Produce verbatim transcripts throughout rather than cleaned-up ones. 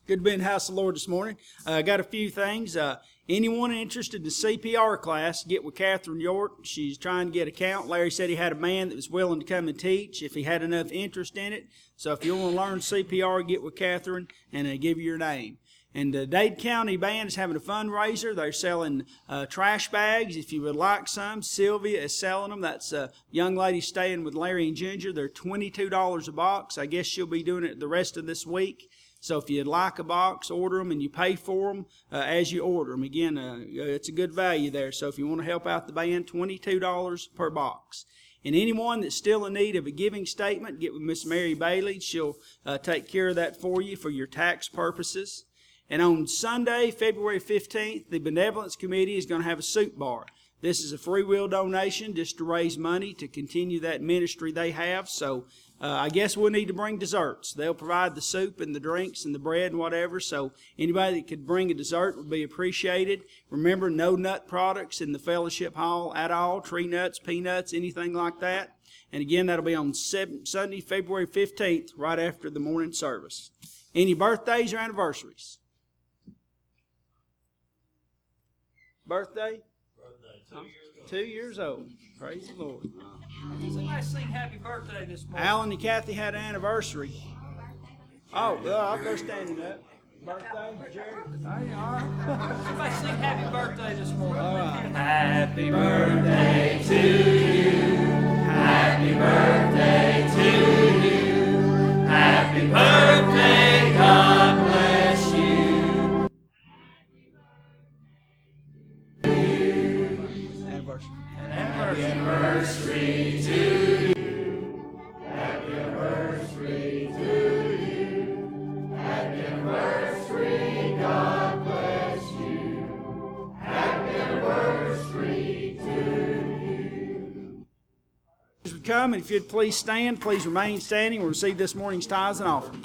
Good to be in the house of the Lord this morning. I uh, got a few things. Uh, anyone interested in the C P R class, get with Catherine York. She's trying to get a count. Larry said he had a man that was willing to come and teach if he had enough interest in it. So if you want to learn C P R, get with Catherine and uh, give you your name. And the Dade County Band is having a fundraiser. They're selling uh, trash bags. If you would like some, Sylvia is selling them. That's a young lady staying with Larry and Ginger. They're twenty-two dollars a box. I guess she'll be doing it the rest of this week. So if you'd like a box, order them, and you pay for them uh, as you order them. Again, uh, it's a good value there. So if you want to help out the band, twenty-two dollars per box. And anyone that's still in need of a giving statement, get with Miss Mary Bailey. She'll uh, take care of that for you for your tax purposes. And on Sunday, February fifteenth, the Benevolence Committee is going to have a soup bar. This is a free will donation just to raise money to continue that ministry they have. So uh, I guess we'll need to bring desserts. They'll provide the soup and the drinks and the bread and whatever. So anybody that could bring a dessert would be appreciated. Remember, no nut products in the fellowship hall at all. Tree nuts, peanuts, anything like that. And again, that'll be on Sunday, February fifteenth, right after the morning service. Any birthdays or anniversaries? Birthday? Two years, Two years old. Praise the Lord. Somebody sing happy birthday this morning. Alan and Kathy had an anniversary. Oh, well, I'll go standing up. Birthday, Jerry? Hey, all right. Somebody sing happy birthday this morning. All right. Happy birthday to you. Happy birthday to you. Happy birthday, God bless you. Anniversary. Happy anniversary to you. Happy anniversary to you. Happy anniversary, God bless you. Happy anniversary to you. As we come, and if you'd please stand, please remain standing. We'll receive this morning's tithes and offering.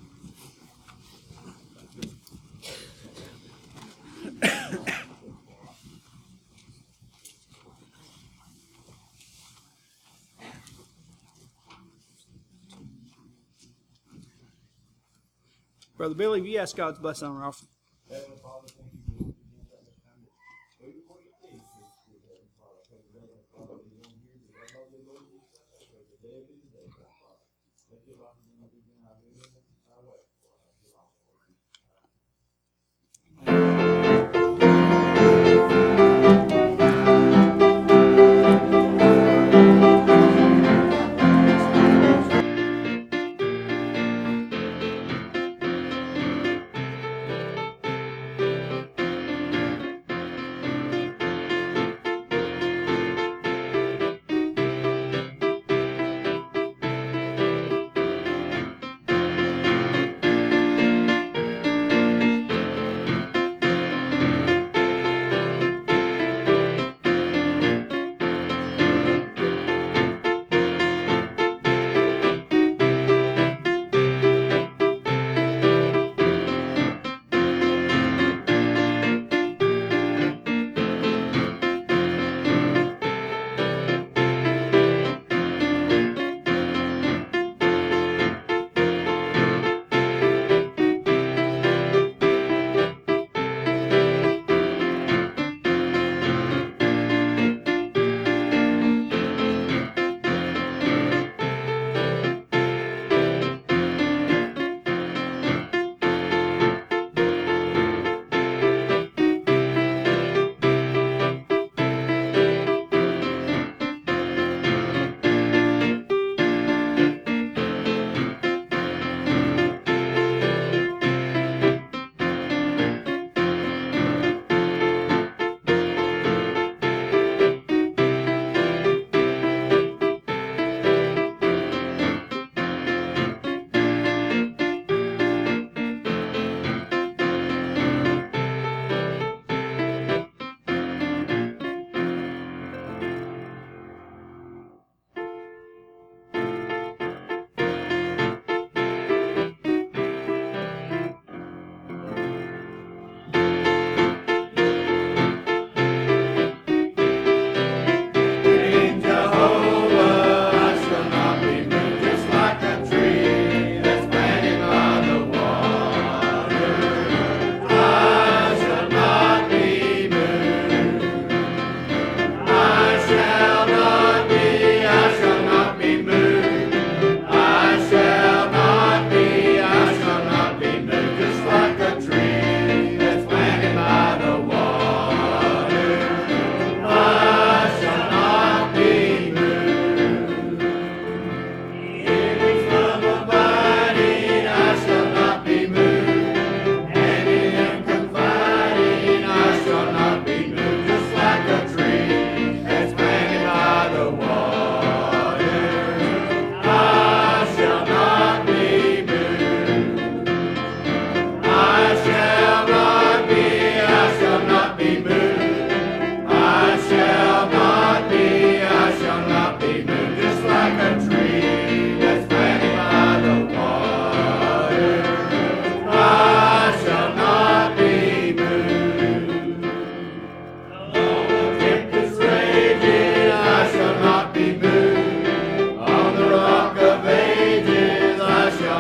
Brother Billy, will you ask God's blessing on our offering? Heavenly Father, thank you for this time to wait before you please, Heavenly Father. Thank you, Heavenly Father, for the one here, the love of the Lord Jesus. I pray the day of the day, Heavenly Father. Let your love be in our living our way.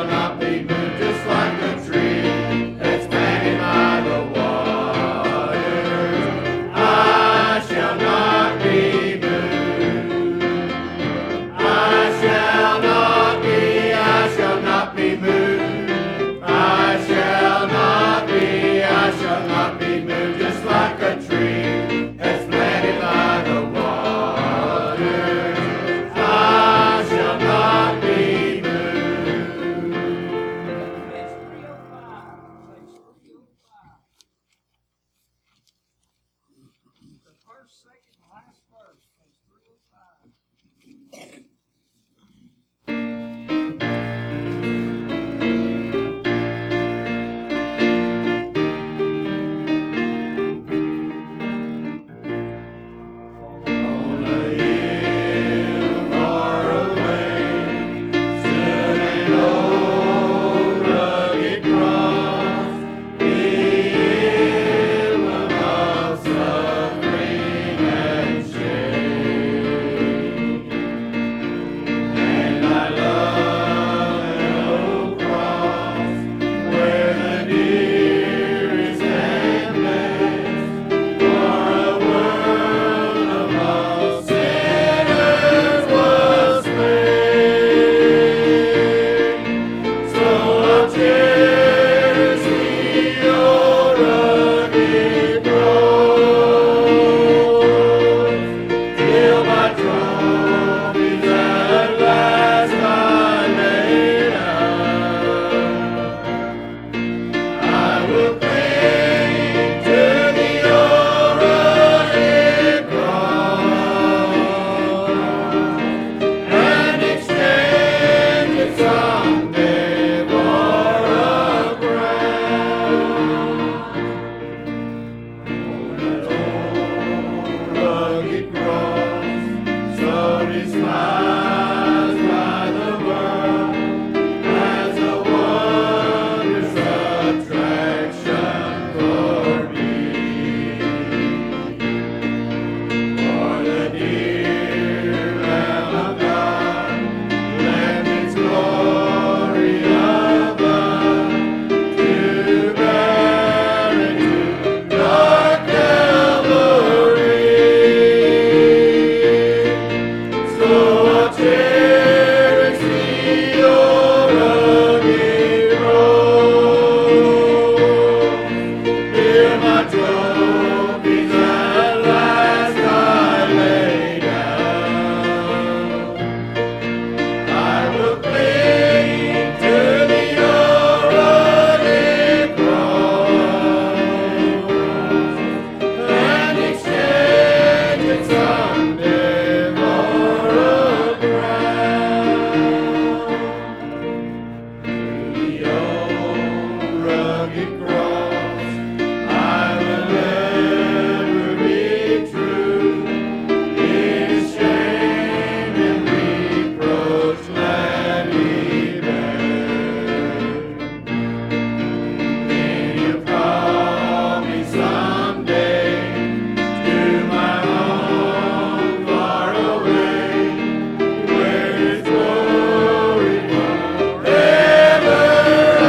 Forever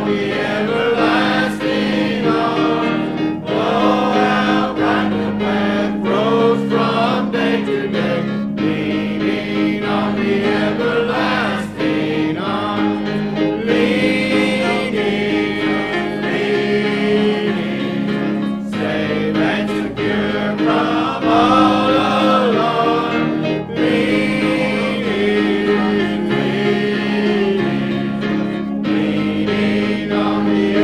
On the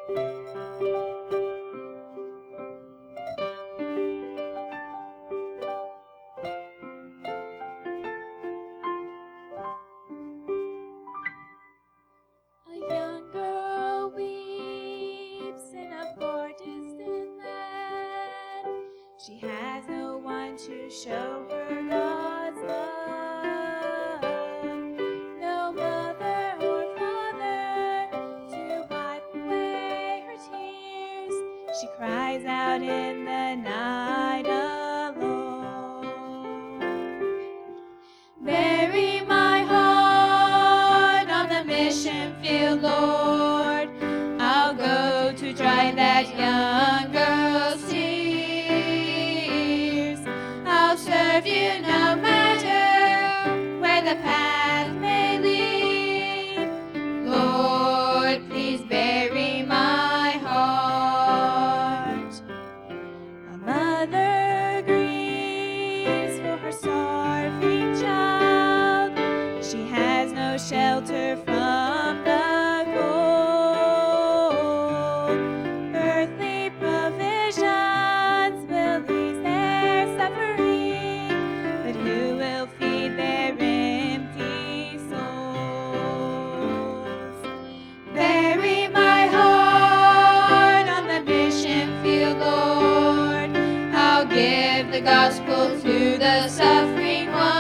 A young girl weeps in a far distant land. She has no one to show her God's love. No mother or father to wipe away her tears. She cries out in the night alone. Bury my heart on the mission field, Lord. I'll go to dry that young girl's tears. I'll serve you no matter where the path may lead. Lord, please bury my heart. A mother grieves for her starving child. She has no shelter from the cold. Earthly provisions will ease their suffering, but who will feed their empty souls? Bury my heart on the mission field, Lord. I'll give the gospel to the suffering one.